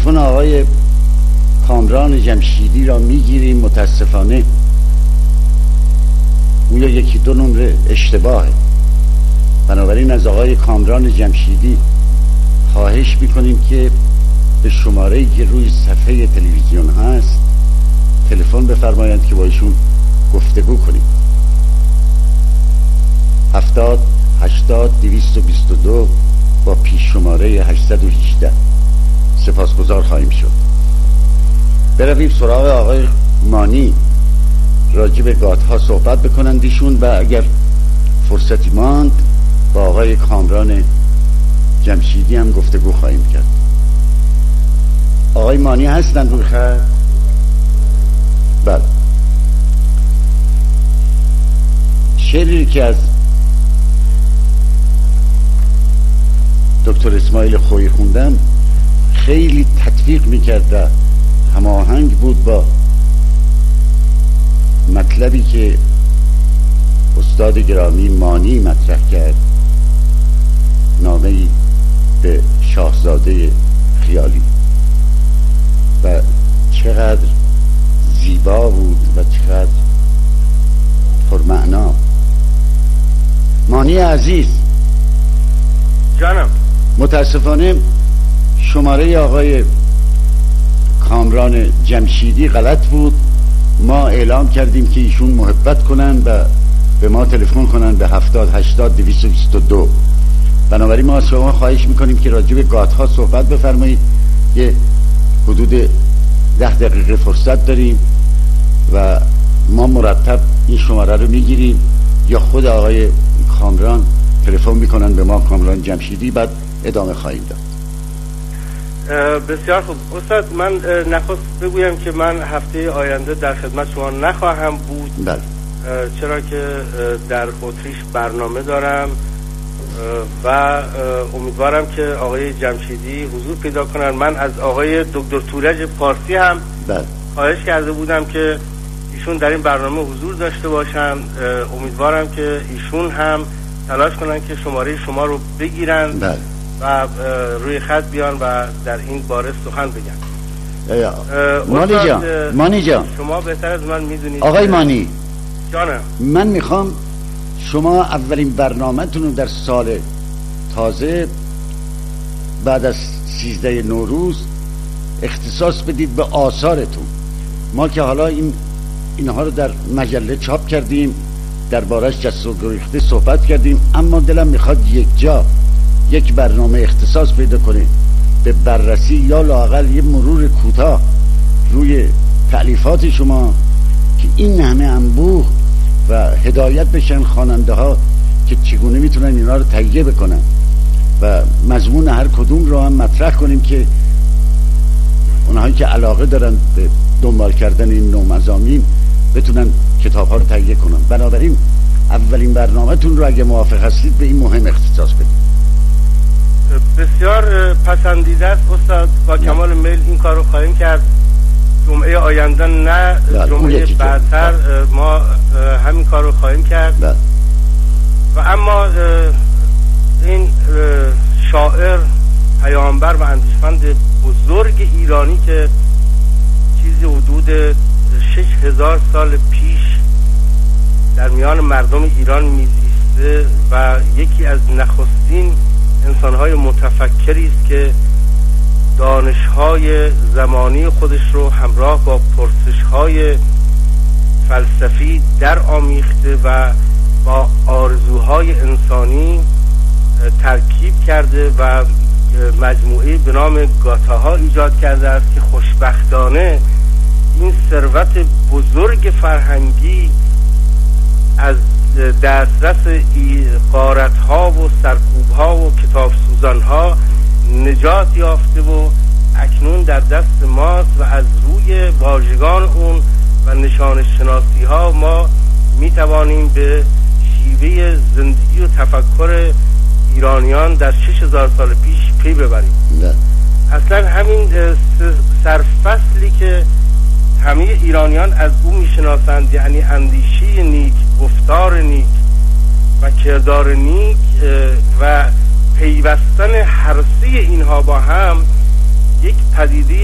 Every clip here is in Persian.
تلفن آقای کامران جمشیدی را میگیریم. متاسفانه اون یکی دو نمره اشتباهه، بنابراین از آقای کامران جمشیدی خواهش میکنیم که به شماره‌ای که روی صفحه تلویزیون هست تلفن بفرمایند که با ایشون گفتگو کنیم. 70 80 222 با پیش شماره 818. سپاسگزار خواهیم شد. برویم سراغ آقای مانی، راجع به گاتها صحبت بکنند ایشون، و اگر فرصتی ماند با آقای کامران جمشیدی هم گفتگو خواهیم کرد. آقای مانی هستند روی خط؟ بله. شعری که از دکتر اسماعیل خویی خوندم خیلی تطبیق میکرد و هماهنگ بود با مطلبی که استاد گرامی مانی مطرح کرد، نامه‌ای به شاهزاده خیالی، و چقدر زیبا بود و چقدر پرمعنا. مانی عزیز جانم، متاسفانه شماره آقای کامران جمشیدی غلط بود. ما اعلام کردیم که ایشون محبت کنن و به ما تلفن کنن به 70 80 222. بنابراین ما از شما خواهش میکنیم که راجع به گاتها صحبت بفرمایید. یه حدود 10 دقیقه فرصت داریم و ما مرتب این شماره رو میگیریم یا خود آقای کامران تلفن میکنن به ما، کامران جمشیدی، بعد ادامه خواهیم داد. بسیار خوب استاد، من نخست بگویم که من هفته آینده در خدمت شما نخواهم بود. بله. چرا که در اتریش برنامه دارم و امیدوارم که آقای جمشیدی حضور پیدا کنن. من از آقای دکتر تورج پارسی هم بله خواهش کرده بودم که ایشون در این برنامه حضور داشته باشن. امیدوارم که ایشون هم تلاش کنن که شماره شما رو بگیرن. بله. و روی خط بیان و در این باره سخن بگن. مانی جان شما بهتر از من میدونید. آقای مانی جانم، من میخوام شما اولین برنامه‌تون رو در سال تازه بعد از 13 نوروز اختصاص بدید به آثارتون. ما که حالا اینها رو در مجله چاپ کردیم، دربارش جست و گریخته صحبت کردیم، اما دلم میخواد یک برنامه اختصاص پیدا کنید به بررسی یا لااقل یه مرور کوتاه روی تألیفات شما که این همه انبوه و هدایت بشن خواننده ها که چگونه میتونن اینا رو تهیه بکنن و مضمون هر کدوم رو هم مطرح کنیم که اونهایی که علاقه دارن به دنبال کردن این نوع مضامین بتونن کتاب ها رو تهیه کنن. بنابراین اولین برنامه تون رو اگه موافق هستید به این مهم اختصاص بدید. بسیار پسندیده است استاد، با کمال میل این کار رو خواهیم کرد. جمعه آینده نه، جمعه بعدتر ما همین کار رو خواهیم کرد. و اما این شاعر، پیامبر و اندیشمند بزرگ ایرانی که چیزی حدود 6000 سال پیش در میان مردم ایران میزیسته و یکی از نخستین انسانهای متفکری است که دانشهای زمانی خودش رو همراه با پرسشهای فلسفی در آمیخته و با آرزوهای انسانی ترکیب کرده و مجموعه به نام گاتاها ایجاد کرده است که خوشبختانه این ثروت بزرگ فرهنگی از دسترس غارت‌ها و سرکوب‌ها و کتاب سوزان‌ها نجات یافته و اکنون در دست ماست و از روی واژگان اون و نشان شناسی‌ها ما می‌توانیم به شیوه زندگی و تفکر ایرانیان در 6000 سال پیش پی ببریم. اصلا همین سرفصلی که همه ایرانیان از او میشناسند، یعنی اندیشه نیک، گفتار نیک و کردار نیک و پیوستن هر سه اینها با هم، یک پدیده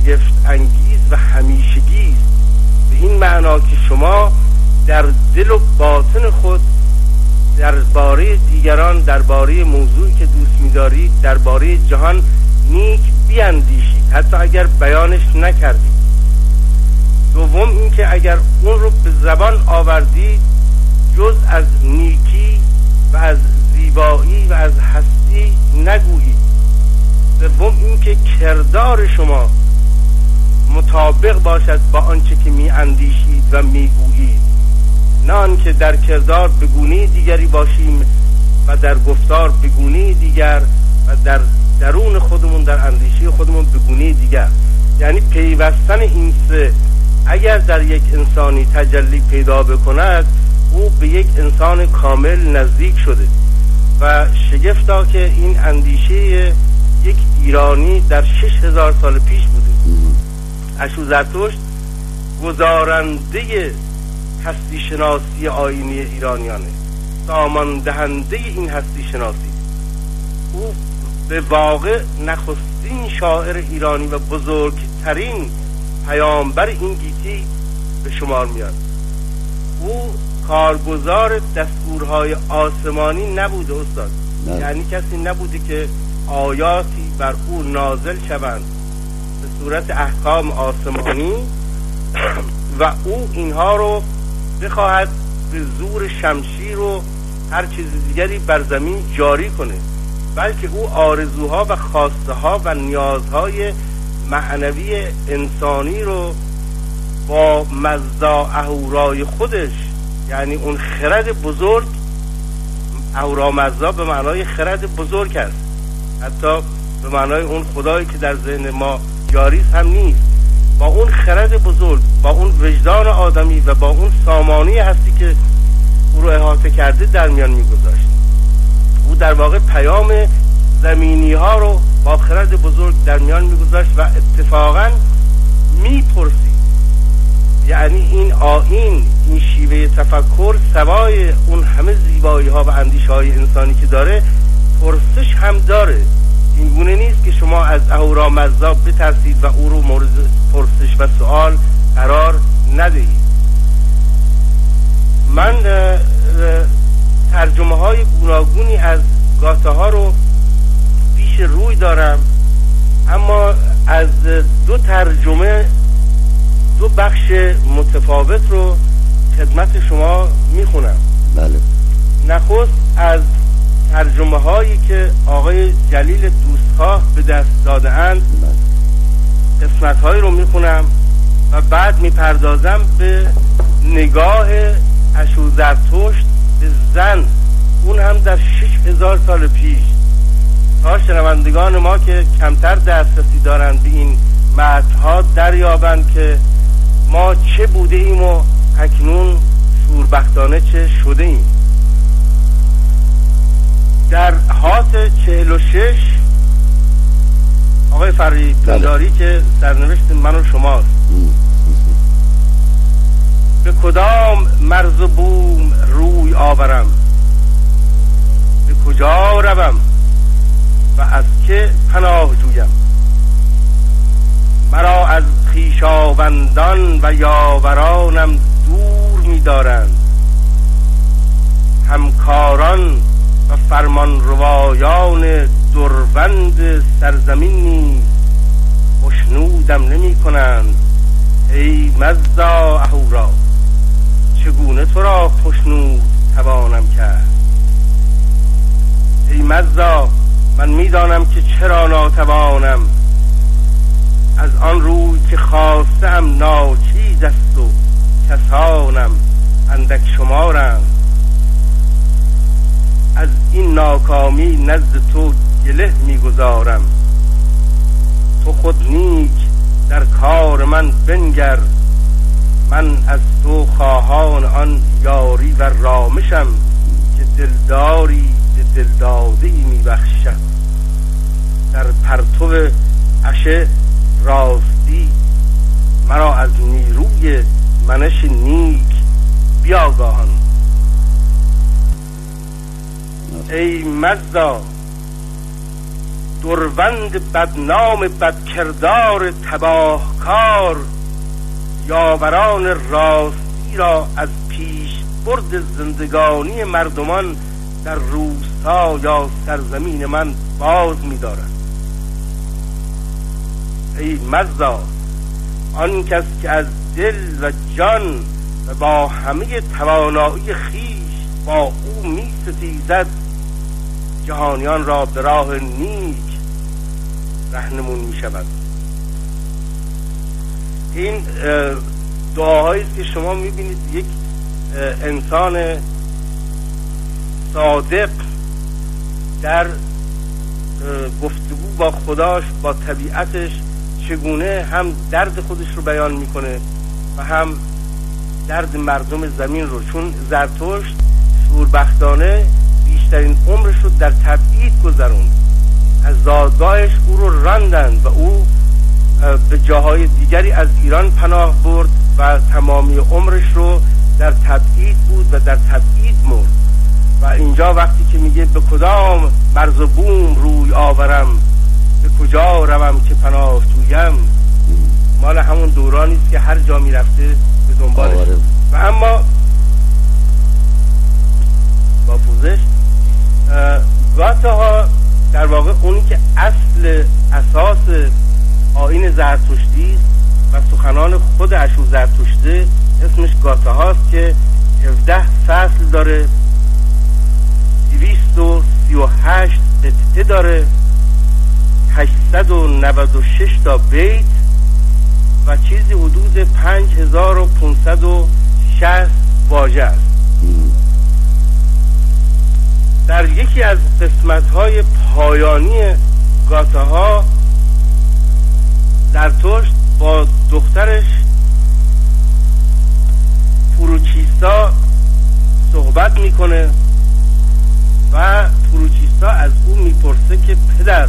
شگفت انگیز و همیشگی است، به این معنا که شما در دل و باطن خود درباره دیگران، درباره موضوعی که دوست می‌دارید، درباره جهان نیک بیاندیشید، حتی اگر بیانش نکردید. دوم اینکه اگر اون رو به زبان آوردید، جز از نیکی و از زیبایی و از هستی نگویید. سوم اینکه کردار شما مطابق باشد با آنچه که می اندیشید و می گویید، نه آنکه در کردار به گونه دیگری باشیم و در گفتار به گونه دیگر و در درون خودمون، در اندیشه خودمون به گونه دیگر. یعنی پیوستن این سه اگر در یک انسانی تجلی پیدا بکند، او به یک انسان کامل نزدیک شده. و شگفتا که این اندیشه یک ایرانی در 6000 سال پیش بوده. اشوزرتشت گزارنده هستی شناسی آیینی ایرانیانه، سامان دهنده این هستی شناسی. او به واقع نخستین شاعر ایرانی و بزرگترین پیامبر این گیتی به شمار میاد. او کارگزار دستورهای آسمانی نبوده استاد، یعنی کسی نبوده که آیاتی بر او نازل شوند به صورت احکام آسمانی و او اینها رو بخواهد به زور شمشیر و هر چیز دیگری بر زمین جاری کنه، بلکه او آرزوها و خواسته ها و نیازهای معنوی انسانی رو با مزدا اهورای خودش، یعنی اون خرد بزرگ، اهورامزدا به معنای خرد بزرگ است، حتی به معنای اون خدایی که در ذهن ما جاری هم نیست، با اون خرد بزرگ، با اون وجدان آدمی و با اون سامانی هستی که او رو احاطه کرده در میان میگذاشت. او در واقع پیام زمینی ها رو با خرد بزرگ در میان میگذاشت و اتفاقا میپرسید. یعنی این آیین، این شیوه تفکر، سوای اون همه زیبایی ها و اندیشه های انسانی که داره، پرسش هم داره. این گونه نیست که شما از اهورامزدا بترسید و او رو مورد پرسش و سوال قرار ندهید. من ترجمه های گوناگونی از گاته ها رو پیش روی دارم، اما از دو ترجمه، دو بخش متفاوت رو خدمت شما میخونم. بله. نخست از ترجمه هایی که آقای جلیل دوستخواه به دست داده اند قسمت هایی رو میخونم و بعد میپردازم به نگاه اشوزرتشت به زن، اون هم در 6000 سال پیش، تا شنوندگان ما که کمتر دسترسی دارند به این متن‌ها دریابند که ما چه بوده ایم و اکنون شوربختانه چه شده ایم. در هات 46 آقای فریداری که سرنوشت من و شماست: به کدام مرز و بوم روی آورم، به کجا روم و از که پناه جویم. مرا از خویشاوندان و یاورانم دور می دارند، همکاران و فرمان روایان دروند سرزمین نیز خشنودم نمی کنند. ای مزدا اهورا، چگونه تو را خشنود توانم کرد؟ ای مزدا، من میدانم که چرا ناتوانم، از آن روی که خواستم ناچیز است و کسانم اندک شمارم. از این ناکامی نزد تو گله میگذارم، تو خود نیک در کار من بنگر. من از تو خواهان آن یاری و رامشم، که دلداری به دلداده‌ای میبخشد. در پرتو عشه راستی مرا از نیروی منش نیک بیاگاهان. ای مزدا، دروند بدنام بدکردار تباهکار، یاوران راستی را از پیش برد زندگانی مردمان در روستا یا سرزمین من باز می‌دارد. ای مزدا، آن کس که از دل و جان و با همه توانایی خیش با او می ستیزد، جهانیان را به راه نیک رهنمون می شود. این دعاهایی است که شما می بینید یک انسان صادق در گفتگو با خداش، با طبیعتش، چگونه هم درد خودش رو بیان میکنه و هم درد مردم زمین رو. چون زرتشت شوربختانه بیشترین عمرش رو در تبعید گذروند، از زادگاهش او رو راندند و او به جاهای دیگری از ایران پناه برد و تمامی عمرش رو در تبعید بود و در تبعید مرد. و اینجا وقتی که میگه به کدام مرز و بوم روی آورم، به کجا روم که پناه جویم، مال همون دورانی است که هر جا میرفته به دنبالش. و اما با پوزش گاته ها در واقع اونی که اصل اساس آیین زرتشتی است و سخنان خود اشو زرتشته اسمش گاته هاست که 17 فصل داره، 238 قطعه داره، 896 تا بیت و چیزی حدود 5560 واژه است. در یکی از قسمت‌های پایانی گاته ها زرتشت با دخترش فروچیستا صحبت میکنه و فروچیستا از او میپرسه که پدر،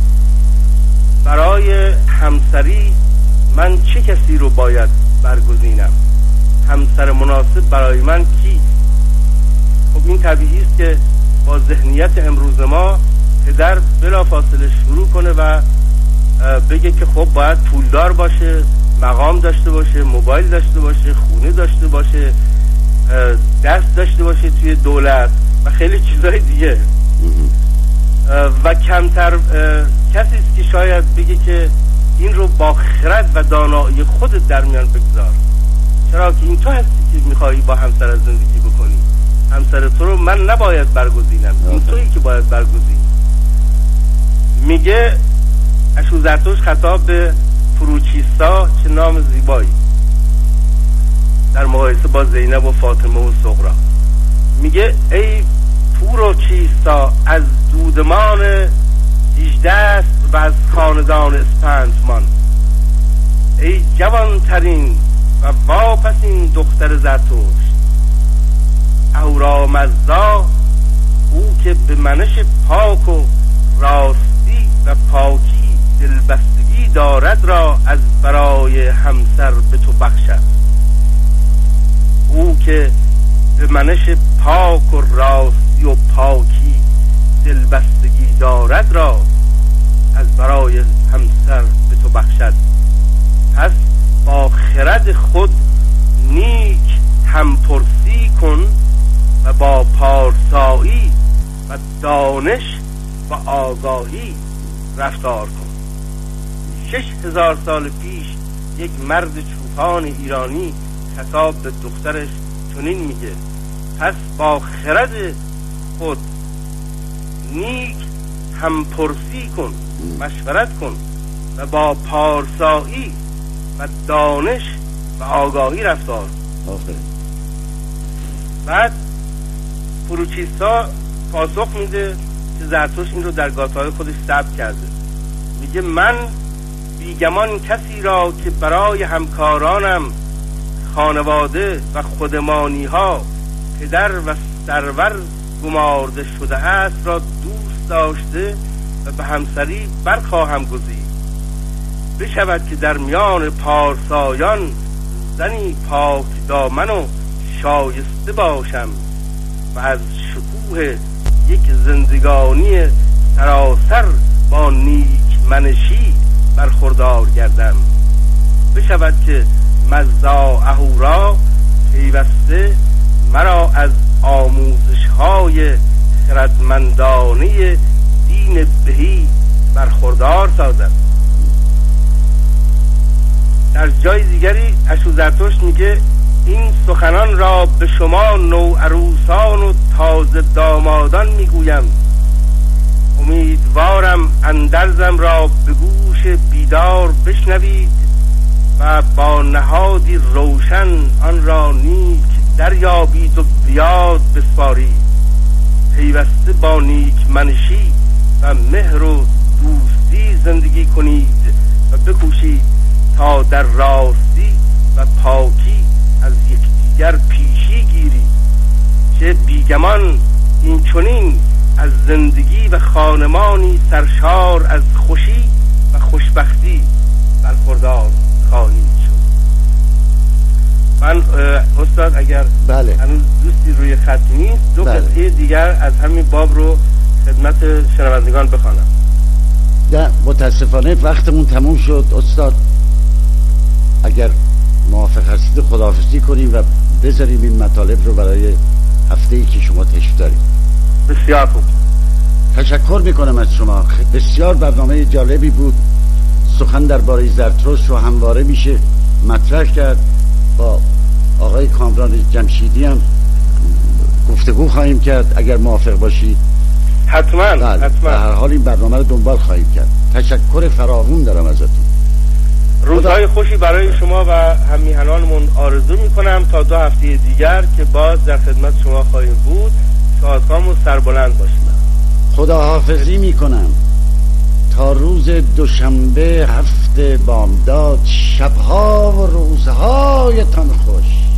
برای همسری من چه کسی رو باید برگزینم؟ همسر مناسب برای من کیست؟ خب این طبیعی است که با ذهنیت امروز ما پدر بلافاصله شروع کنه و بگه که خب باید پولدار باشه، مقام داشته باشه، موبایل داشته باشه، خونه داشته باشه، دست داشته باشه توی دولت و خیلی چیزهای دیگه. و کمتر کسی است که شاید بگه که این رو با خرد و دانایی خودت در میان بگذار، چرا که این تو هستی که میخوایی با همسر زندگی بکنی. همسر تو رو من نباید برگزینم، این تویی که باید برگزینی. میگه اشو زرتشت خطاب به فروچیستا، چه نام زیبایی، در مقایسه با زینب و فاطمه و صغرا. میگه ای فروچیستا از دودمان 18 است و از خاندان اسپندمان، ای جوانترین و واپسین دختر زرتشت، اهورامزدا او که به منش پاک و راستی و پاکی دلبستگی دارد را از برای همسر به تو بخشد. او که به منش پاک و راستی و پاکی دلبستگی دارد را از برای همسر به تو بخشد. پس با خرد خود نیک همپرسی کن و با پارسایی و دانش و آگاهی رفتار کن. 6000 سال پیش یک مرد چوپان ایرانی خطاب به دخترش چنین میگه: پس با خرد خود نیک همپرسی کن، مشورت کن و با پارسایی و دانش و آگاهی رفتار. بعد فروچیستا پاسخ میده که زرتشت این رو در گاته‌های خودش ثبت کرده. میگه من بیگمان کسی را که برای همکارانم خانواده و خودمانی ها پدر و سرور گمارده شده است را دوست داشته و به همسری برخواهم گزید. بشود که در میان پارسایان زنی پاک دامن و شایسته باشم و از شکوه یک زندگانی سراسر با نیک منشی برخوردار گردم. بشود که مزدا اهورا پیوسته مرا از آموزش های خردمندانه دین بهی برخوردار سازد. در جای دیگری اشو زرتشت میگه این سخنان را به شما نوعروسان و تازه دامادان میگویم، امیدوارم اندرزم را به گوش بیدار بشنوید و با نهادی روشن آن را نیک دریابید و بیاد بسپارید. پیوسته با نیک منشی و مهر و دوستی زندگی کنید و بکوشید تا در راستی و پاکی از یکدیگر پیشی گیرید، چه بیگمان این چنین از زندگی و خانمانی سرشار از خوشی و خوشبختی برخوردار خواهید شد. من استاد اگر بله هنوز دوستی روی خط نیست، دو قطعه دیگر از همین باب رو خدمت شنوندگان بخوانم. نه متاسفانه وقتمون تموم شد استاد، اگر موافق هستید خداحافظی کنیم و بذاریم این مطالب رو برای هفته‌ای که شما تشریف دارید. بسیار خوب، تشکر میکنم از شما. بسیار برنامه جالبی بود. سخن درباره زرتشت رو همواره میشه مطرح کرد. با آقای کامران جمشیدی هم گفتگو خواهیم کرد اگر موافق باشید. حتما حتما. در هر حال این برنامه رو دنبال خواهیم کرد. تشکر فراوان دارم ازتون. روزهای خوشی برای شما و هممیهنانمون آرزو میکنم تا 2 هفته دیگر که باز در خدمت شما خواهیم بود. شادکام و سربلند باشید. خداحافظی میکنم تا روز دوشنبه 7 بامداد. شبها و روزهایتان خوش.